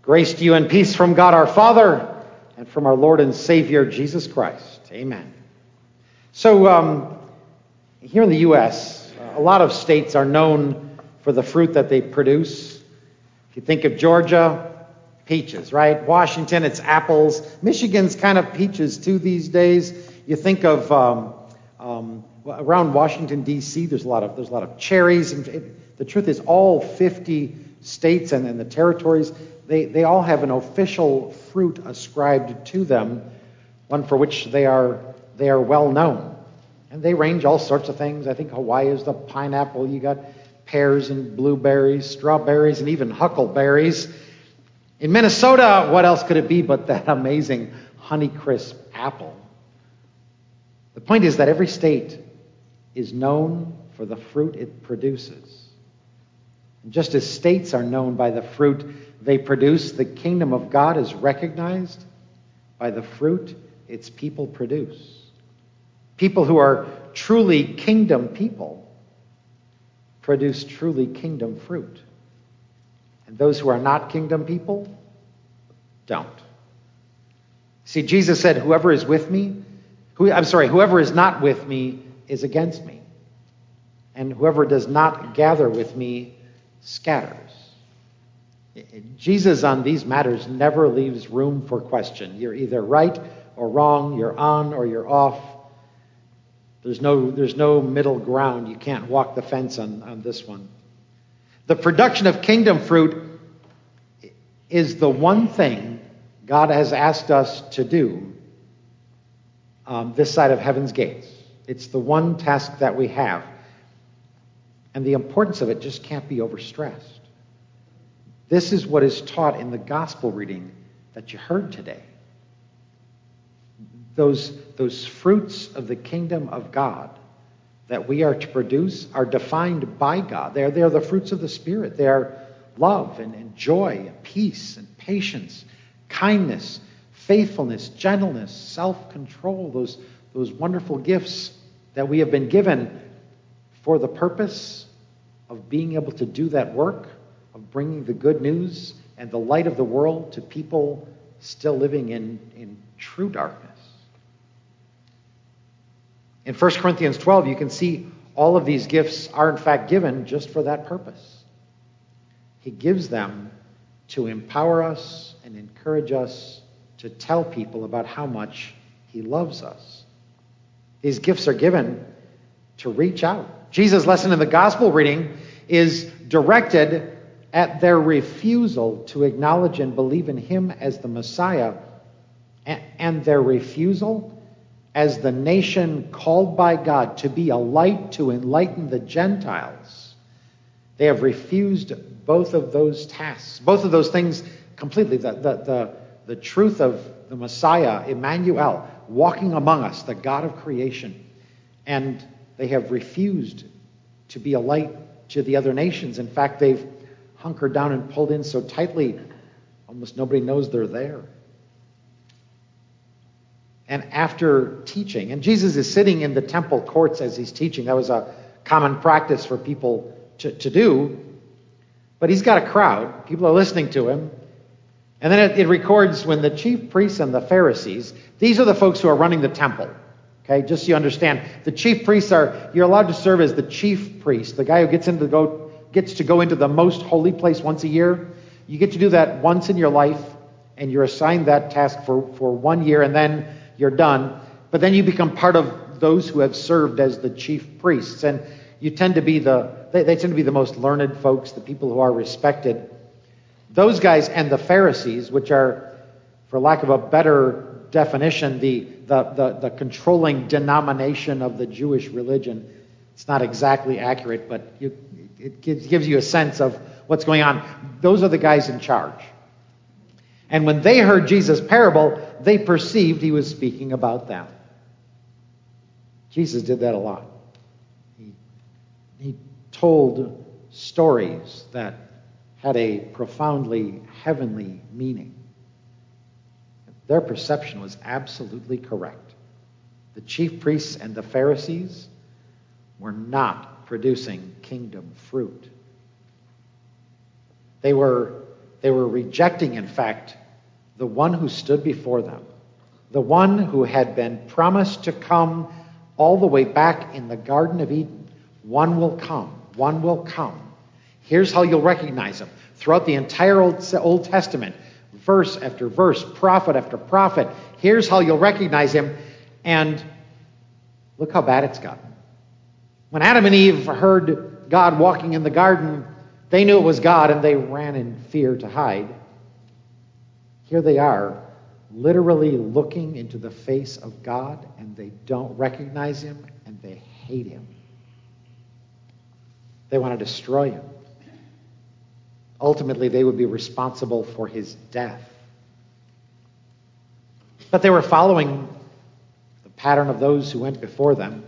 Grace to you and peace from God our Father and from our Lord and Savior Jesus Christ. Amen. So here in the U.S., a lot of states are known for the fruit that they produce. If you think of Georgia, peaches, right? Washington, it's apples. Michigan's kind of peaches too these days. You think of around Washington, D.C., there's a lot of cherries. And the truth is all 50 states and the territories, they all have an official fruit ascribed to them, one for which they are well known. And they range all sorts of things. I think Hawaii is the pineapple. You got pears and blueberries, strawberries, and even huckleberries. In Minnesota, what else could it be but that amazing Honeycrisp apple? The point is that every state is known for the fruit it produces. And just as states are known by the fruit they produce, the kingdom of God is recognized by the fruit its people produce. People who are truly kingdom people produce truly kingdom fruit. And those who are not kingdom people don't. See, Jesus said, whoever is not with me is against me. And whoever does not gather with me scatters. Jesus on these matters never leaves room for question. You're either right or wrong, you're on or you're off. There's no middle ground. You can't walk the fence on this one. The production of kingdom fruit is the one thing God has asked us to do this side of heaven's gates. It's the one task that we have. And the importance of it just can't be overstressed. This is what is taught in the gospel reading that you heard today. Those fruits of the kingdom of God that we are to produce are defined by God. They are the fruits of the Spirit. They are love and joy and peace and patience, kindness, faithfulness, gentleness, self-control, those wonderful gifts that we have been given for the purpose of being able to do that work, of bringing the good news and the light of the world to people still living in true darkness. In 1 Corinthians 12, you can see all of these gifts are in fact given just for that purpose. He gives them to empower us and encourage us to tell people about how much he loves us. These gifts are given to reach out. Jesus' lesson in the gospel reading is directed at their refusal to acknowledge and believe in him as the Messiah, and their refusal as the nation called by God to be a light to enlighten the Gentiles. They have refused both of those tasks, both of those things completely. The truth of the Messiah, Emmanuel, walking among us, the God of creation. And they have refused to be a light to the other nations. In fact, they've hunkered down and pulled in so tightly, almost nobody knows they're there. And after teaching, and Jesus is sitting in the temple courts as he's teaching. That was a common practice for people to do. But he's got a crowd. People are listening to him. And then it records when the chief priests and the Pharisees, these are the folks who are running the temple. Okay, just so you understand. The chief priests you're allowed to serve as the chief priest, the guy who gets to go into the most holy place once a year. You get to do that once in your life, and you're assigned that task for 1 year, and then you're done. But then you become part of those who have served as the chief priests. And you tend to be they tend to be the most learned folks, the people who are respected. Those guys and the Pharisees, which are, for lack of a better definition, the controlling denomination of the Jewish religion. It's not exactly accurate, but it gives you a sense of what's going on. Those are the guys in charge. And when they heard Jesus' parable, they perceived he was speaking about them. Jesus did that a lot. He told stories that had a profoundly heavenly meaning. Their perception was absolutely correct. The chief priests and the Pharisees were not producing kingdom fruit. They were They were rejecting, in fact, the one who stood before them, the one who had been promised to come all the way back in the Garden of Eden. One will come. One will come. Here's how you'll recognize him. Throughout the entire Old Testament, verse after verse, prophet after prophet, here's how you'll recognize him. And look how bad it's gotten. When Adam and Eve heard God walking in the garden, they knew it was God and they ran in fear to hide. Here they are, literally looking into the face of God, and they don't recognize him and they hate him. They want to destroy him. Ultimately, they would be responsible for his death. But they were following the pattern of those who went before them,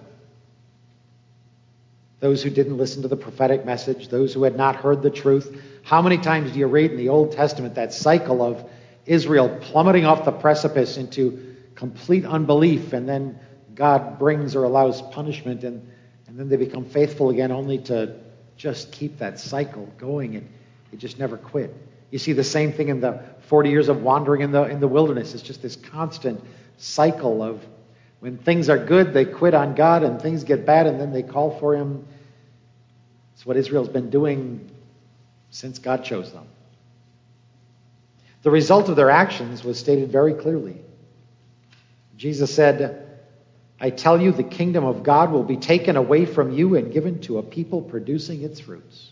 those who didn't listen to the prophetic message, those who had not heard the truth. How many times do you read in the Old Testament that cycle of Israel plummeting off the precipice into complete unbelief, and then God brings or allows punishment, and then they become faithful again, only to just keep that cycle going, and it just never quit. You see the same thing in the 40 years of wandering in the wilderness. It's just this constant cycle of when things are good, they quit on God, and things get bad, and then they call for him. It's what Israel's been doing since God chose them. The result of their actions was stated very clearly. Jesus said, I tell you, the kingdom of God will be taken away from you and given to a people producing its fruits.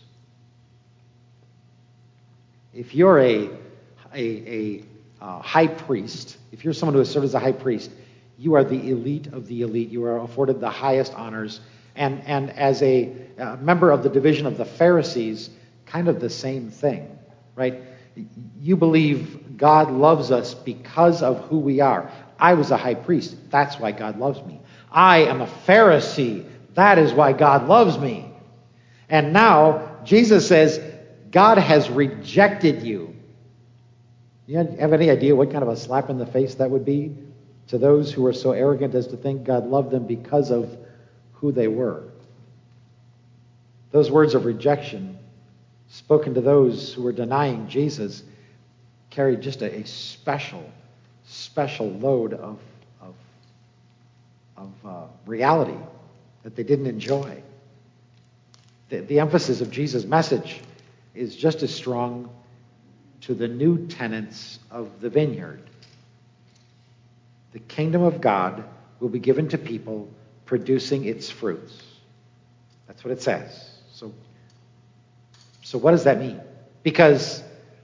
If you're a high priest, if you're someone who has served as a high priest, you are the elite of the elite. You are afforded the highest honors. And as a member of the division of the Pharisees, kind of the same thing, right? You believe God loves us because of who we are. I was a high priest. That's why God loves me. I am a Pharisee. That is why God loves me. And now Jesus says, God has rejected you. You have any idea what kind of a slap in the face that would be to those who are so arrogant as to think God loved them because of who they were? Those words of rejection, spoken to those who were denying Jesus, carried just a special load of reality that they didn't enjoy. The emphasis of Jesus' message is just as strong to the new tenants of the vineyard. The kingdom of God will be given to people producing its fruits. That's what it says. So what does that mean? Because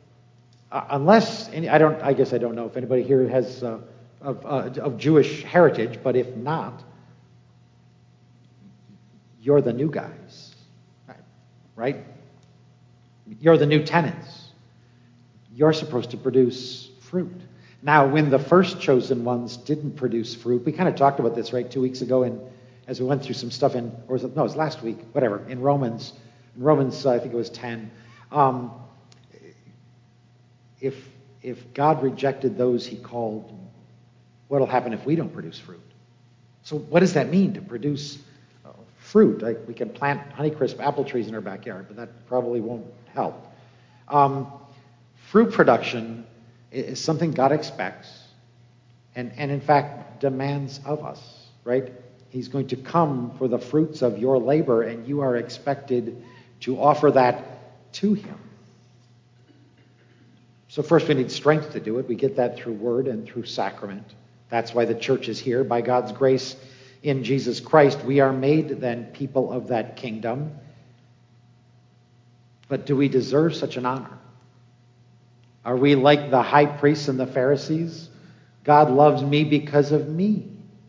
I guess I don't know if anybody here has of Jewish heritage, but if not, you're the new guys, right? You're the new tenants. You're supposed to produce fruit. Now, when the first chosen ones didn't produce fruit, we kind of talked about this, right, 2 weeks ago, as we went through some stuff it was last week, whatever, in Romans. In Romans, I think it was 10. If God rejected those he called, what'll happen if we don't produce fruit? So what does that mean to produce fruit? We can plant Honeycrisp apple trees in our backyard, but that probably won't help. Fruit production is something God expects and in fact demands of us, right? He's going to come for the fruits of your labor, and you are expected to offer that to him. So first we need strength to do it. We get that through word and through sacrament. That's why the church is here. By God's grace in Jesus Christ, we are made then people of that kingdom. But do we deserve such an honor? Are we like the high priests and the Pharisees? God loves me because of me.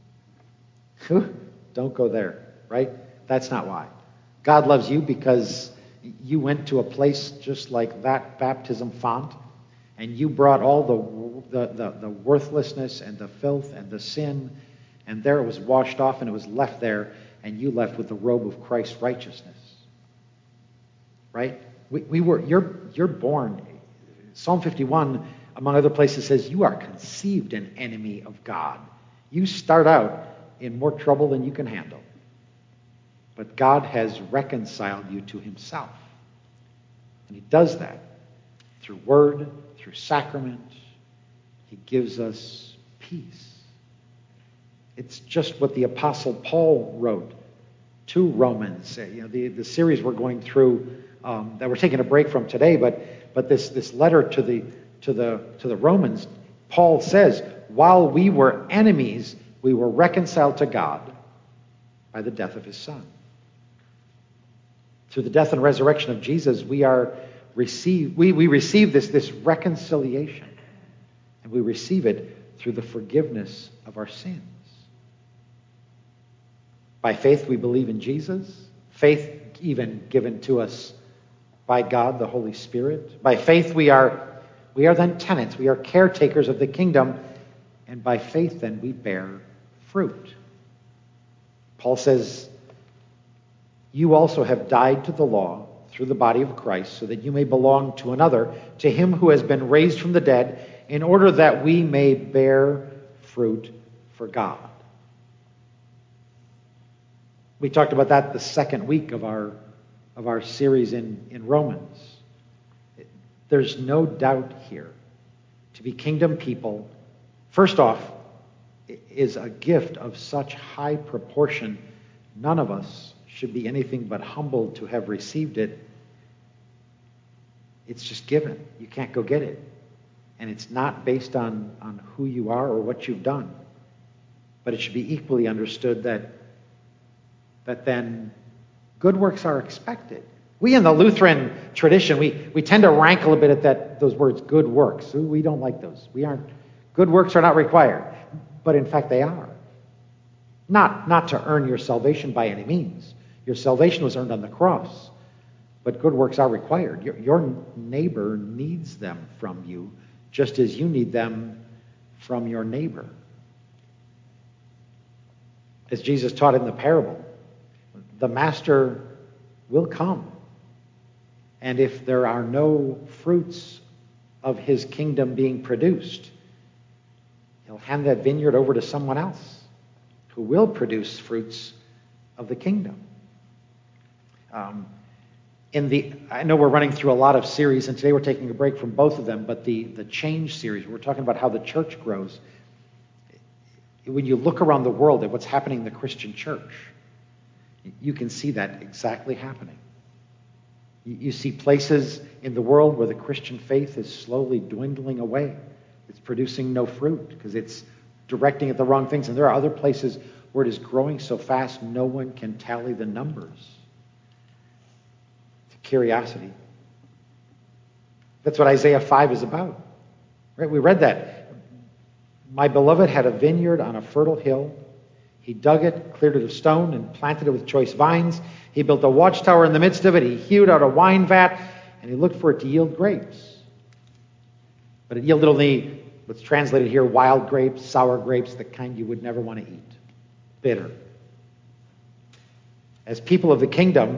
Don't go there, right? That's not why. God loves you because you went to a place just like that baptism font, and you brought all the worthlessness and the filth and the sin, and there it was washed off and it was left there, and you left with the robe of Christ's righteousness. Right? You're born. Psalm 51, among other places, says you are conceived an enemy of God. You start out in more trouble than you can handle. But God has reconciled you to himself. And he does that through word, through sacrament. He gives us peace. It's just what the Apostle Paul wrote to Romans. The series we're going through, that we're taking a break from today, but this letter to the Romans, Paul says, while we were enemies, we were reconciled to God by the death of his Son. Through the death and resurrection of Jesus, we receive this reconciliation, and we receive it through the forgiveness of our sins. By faith, we believe in Jesus. Faith even given to us by God, the Holy Spirit. By faith, we are then tenants. We are caretakers of the kingdom. And by faith, then, we bear fruit. Paul says, you also have died to the law through the body of Christ, so that you may belong to another, to him who has been raised from the dead, in order that we may bear fruit for God. We talked about that the second week of our series in Romans. There's no doubt here. To be kingdom people, first off, is a gift of such high proportion, none of us should be anything but humbled to have received it. It's just given. You can't go get it. And it's not based on who you are or what you've done. But it should be equally understood that then good works are expected. We in the Lutheran tradition, we tend to rankle a bit at those words, good works. We don't like those. Good works are not required. But in fact, they are. Not to earn your salvation by any means. Your salvation was earned on the cross. But good works are required. Your neighbor needs them from you, just as you need them from your neighbor. As Jesus taught in the parable, the master will come. And if there are no fruits of his kingdom being produced, he'll hand that vineyard over to someone else who will produce fruits of the kingdom. I know we're running through a lot of series, and today we're taking a break from both of them, but the Change series, we're talking about how the church grows. When you look around the world at what's happening in the Christian church, you can see that exactly happening. You see places in the world where the Christian faith is slowly dwindling away. It's producing no fruit because it's directing at the wrong things. And there are other places where it is growing so fast no one can tally the numbers. It's a curiosity. That's what Isaiah 5 is about. Right? We read that. My beloved had a vineyard on a fertile hill. He dug it, cleared it of stone, and planted it with choice vines. He built a watchtower in the midst of it. He hewed out a wine vat, and he looked for it to yield grapes. But it yielded only what's translated here, wild grapes, sour grapes, the kind you would never want to eat. Bitter. As people of the kingdom,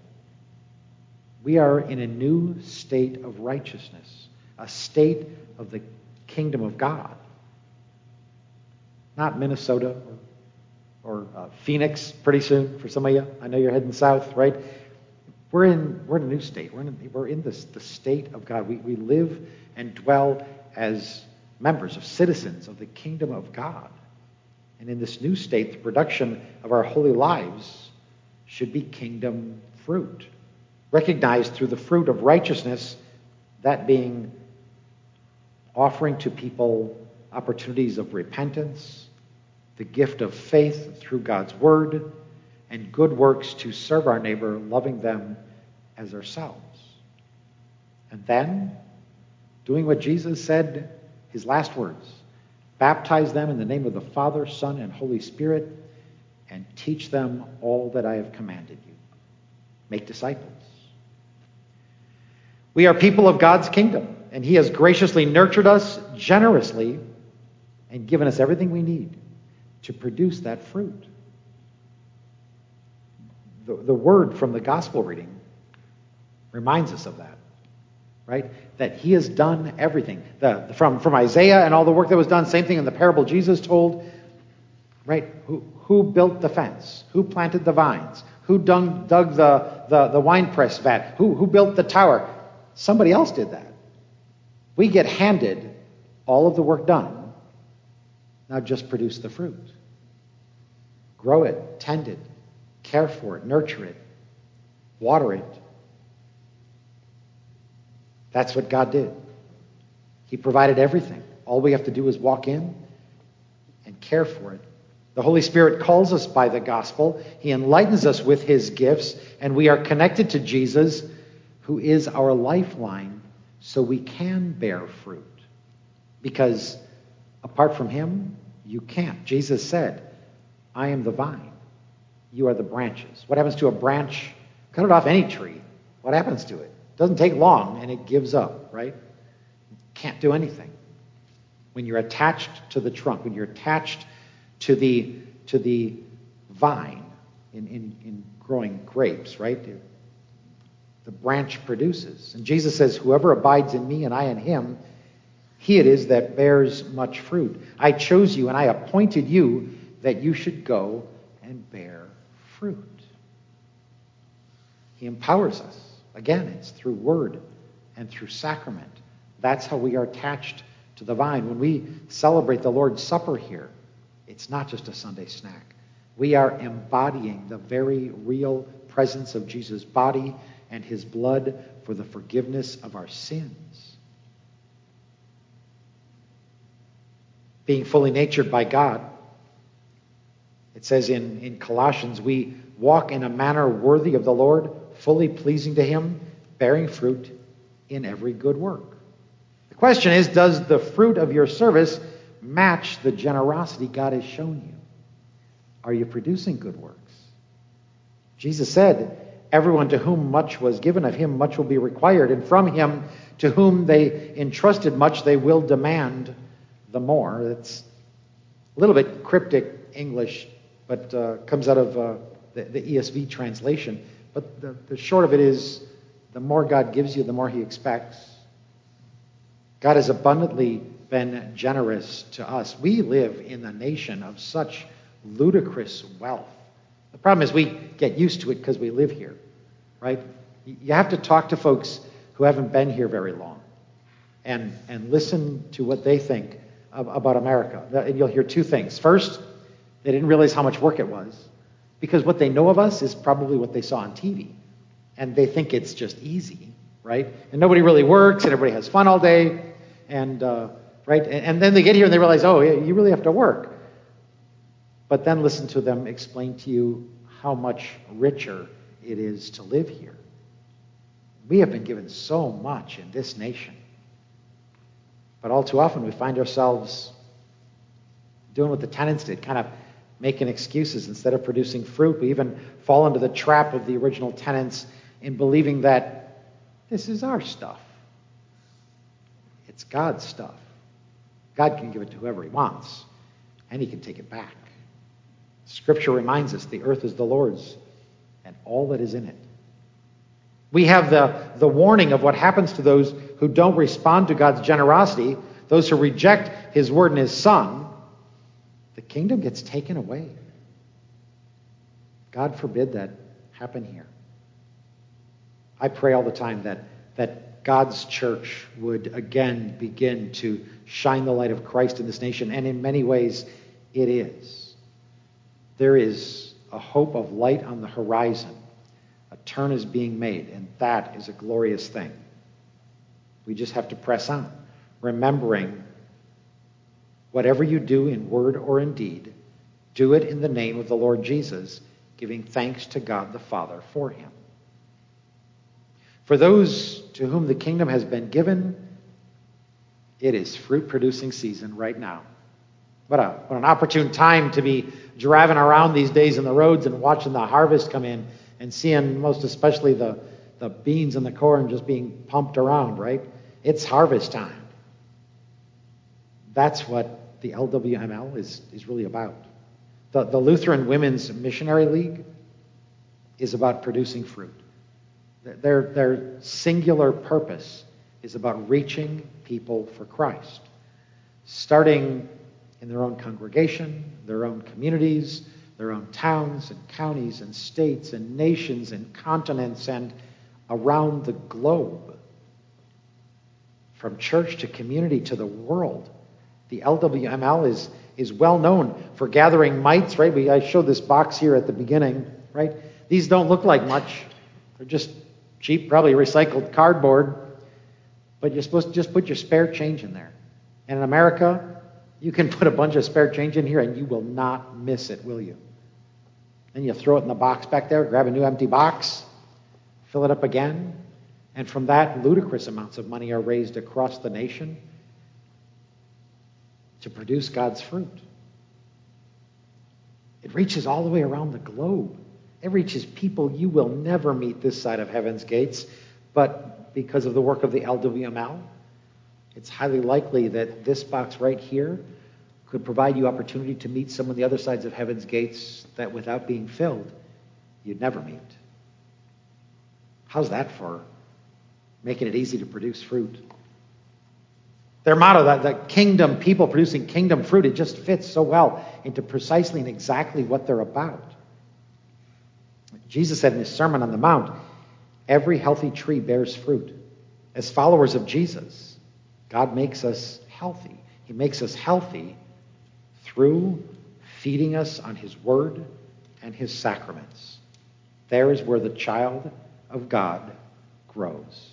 we are in a new state of righteousness, a state of the kingdom of God. Not Minnesota or Phoenix pretty soon for some of you. I know you're heading south, right? We're in a new state. We're in the state of God. We live and dwell as members of citizens of the kingdom of God. And in this new state, the production of our holy lives should be kingdom fruit, recognized through the fruit of righteousness, that being offering to people opportunities of repentance, the gift of faith through God's word, and good works to serve our neighbor, loving them as ourselves. And then, doing what Jesus said, his last words, baptize them in the name of the Father, Son, and Holy Spirit, and teach them all that I have commanded you. Make disciples. We are people of God's kingdom, and he has graciously nurtured us generously and given us everything we need to produce that fruit. The word from the gospel reading reminds us of that, right? That he has done everything. From Isaiah and all the work that was done, same thing in the parable Jesus told, right? Who built the fence? Who planted the vines? Who dug the winepress vat? Who built the tower? Somebody else did that. We get handed all of the work done. Now just produce the fruit. Grow it, tend it, care for it, nurture it, water it. That's what God did. He provided everything. All we have to do is walk in and care for it. The Holy Spirit calls us by the gospel. He enlightens us with his gifts, and we are connected to Jesus, who is our lifeline, so we can bear fruit. Because apart from him, you can't. Jesus said, I am the vine. You are the branches. What happens to a branch? Cut it off any tree. What happens to it? It doesn't take long, and it gives up, right? Can't do anything. When you're attached to the trunk, when you're attached to the vine in growing grapes, right? The branch produces. And Jesus says, whoever abides in me and I in him, he it is that bears much fruit. I chose you and I appointed you that you should go and bear fruit. He empowers us. Again, it's through word and through sacrament. That's how we are attached to the vine. When we celebrate the Lord's Supper here, it's not just a Sunday snack. We are embodying the very real presence of Jesus' body and his blood for the forgiveness of our sins. Being fully natured by God, it says in Colossians, we walk in a manner worthy of the Lord, fully pleasing to him, bearing fruit in every good work. The question is, does the fruit of your service match the generosity God has shown you? Are you producing good works? Jesus said, everyone to whom much was given, of him much will be required, and from him to whom they entrusted much, they will demand the more. It's a little bit cryptic English, but comes out of the ESV translation. But the short of it is, the more God gives you, the more he expects. God has abundantly been generous to us. We live in a nation of such ludicrous wealth. The problem is we get used to it because we live here, right? You have to talk to folks who haven't been here very long and listen to what they think about America. And you'll hear two things. First, they didn't realize how much work it was, because what they know of us is probably what they saw on TV. And they think it's just easy, right? And nobody really works, and everybody has fun all day. And right? And then they get here and they realize, oh, yeah, you really have to work. But then listen to them explain to you how much richer it is to live here. We have been given so much in this nation. But all too often we find ourselves doing what the tenants did, kind of making excuses instead of producing fruit. We even fall into the trap of the original tenants in believing that this is our stuff. It's God's stuff. God can give it to whoever he wants, and he can take it back. Scripture reminds us the earth is the Lord's and all that is in it. We have the warning of what happens to those who don't respond to God's generosity, those who reject his word and his son. The kingdom gets taken away. God forbid that happen here. I pray all the time that God's church would again begin to shine the light of Christ in this nation, and in many ways it is. There is a hope of light on the horizon. A turn is being made, and that is a glorious thing. We just have to press on, remembering whatever you do in word or in deed, do it in the name of the Lord Jesus, giving thanks to God the Father for him. For those to whom the kingdom has been given, it is fruit-producing season right now. What an opportune time to be driving around these days in the roads and watching the harvest come in and seeing most especially the beans and the corn just being pumped around, right? It's harvest time. That's what the LWML is really about. The Lutheran Women's Missionary League is about producing fruit. Their singular purpose is about reaching people for Christ, starting in their own congregation, their own communities, their own towns and counties and states and nations and continents and around the globe. from church to community to the world. The LWML is well known for gathering mites, right? I showed this box here at the beginning, right? These don't look like much. They're just cheap, probably recycled cardboard. But you're supposed to just put your spare change in there. And in America, you can put a bunch of spare change in here and you will not miss it, will you? Then you throw it in the box back there, grab a new empty box, fill it up again. And from that, ludicrous amounts of money are raised across the nation to produce God's fruit. It reaches all the way around the globe. It reaches people you will never meet this side of heaven's gates, but because of the work of the LWML, it's highly likely that this box right here could provide you opportunity to meet some of the other sides of heaven's gates that without being filled, you'd never meet. How's that for making it easy to produce fruit? Their motto, the kingdom, people producing kingdom fruit, it just fits so well into precisely and exactly what they're about. Jesus said in his Sermon on the Mount, every healthy tree bears fruit. As followers of Jesus, God makes us healthy. He makes us healthy through feeding us on his word and his sacraments. There is where the child of God grows.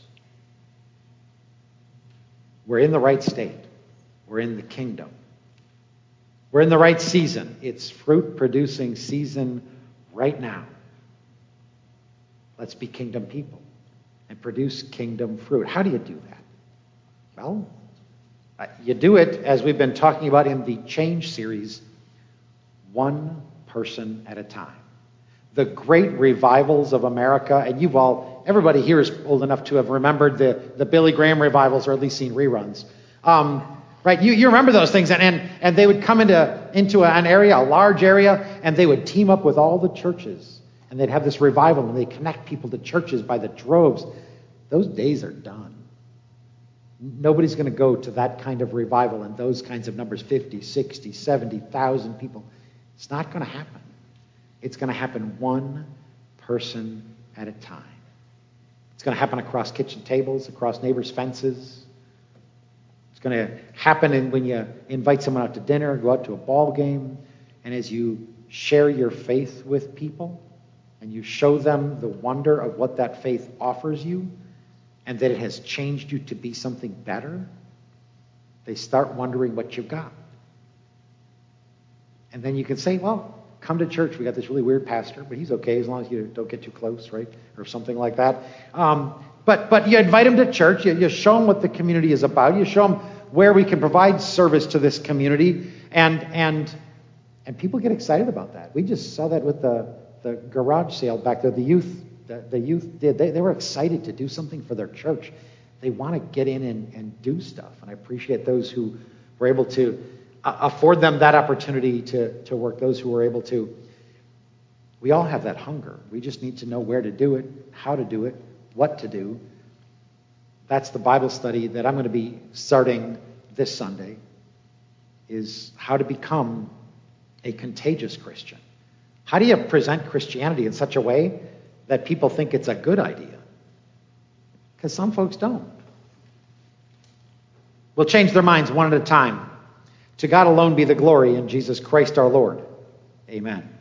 We're in the right state. We're in the kingdom. We're in the right season. It's fruit-producing season right now. Let's be kingdom people and produce kingdom fruit. How do you do that? Well, you do it, as we've been talking about in the Change series, one person at a time. The great revivals of America, and everybody here is old enough to have remembered the Billy Graham revivals, or at least seen reruns. Right? You remember those things, and they would come into an area, a large area, and they would team up with all the churches, and they'd have this revival, and they'd connect people to churches by the droves. Those days are done. Nobody's going to go to that kind of revival and those kinds of numbers, 50, 60, 70,000 people. It's not going to happen. It's going to happen one person at a time. It's going to happen across kitchen tables, across neighbors' fences. It's going to happen when you invite someone out to dinner, go out to a ball game, and as you share your faith with people and you show them the wonder of what that faith offers you and that it has changed you to be something better, they start wondering what you've got. And then you can say, well, come to church. We got this really weird pastor, but he's okay as long as you don't get too close, right? Or something like that. But you invite him to church. You show him what the community is about. You show him where we can provide service to this community. And people get excited about that. We just saw that with the garage sale back there. The youth did. They were excited to do something for their church. They want to get in and do stuff. And I appreciate those who were able to afford them that opportunity to work, those who were able to. We all have that hunger. We just need to know where to do it, how to do it, what to do. That's the Bible study that I'm going to be starting this Sunday, is how to become a contagious Christian. How do you present Christianity in such a way that people think it's a good idea? Because some folks don't. We'll change their minds one at a time. To God alone be the glory in Jesus Christ our Lord. Amen.